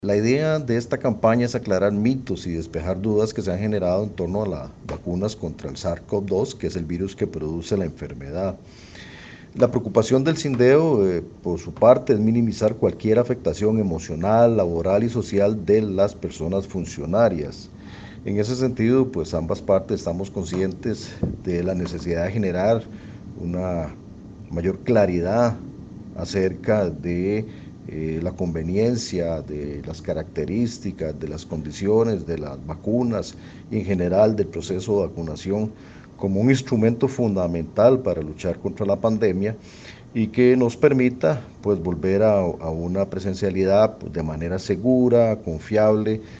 La idea de esta campaña es aclarar mitos y despejar dudas que se han generado en torno a las vacunas contra el SARS-CoV-2, que es el virus que produce la enfermedad. La preocupación del Sindeo, por su parte, es minimizar cualquier afectación emocional, laboral y social de las personas funcionarias. En ese sentido, pues ambas partes estamos conscientes de la necesidad de generar una mayor claridad acerca de la conveniencia, de las características, de las condiciones de las vacunas y en general del proceso de vacunación como un instrumento fundamental para luchar contra la pandemia y que nos permita pues volver a una presencialidad pues, de manera segura, confiable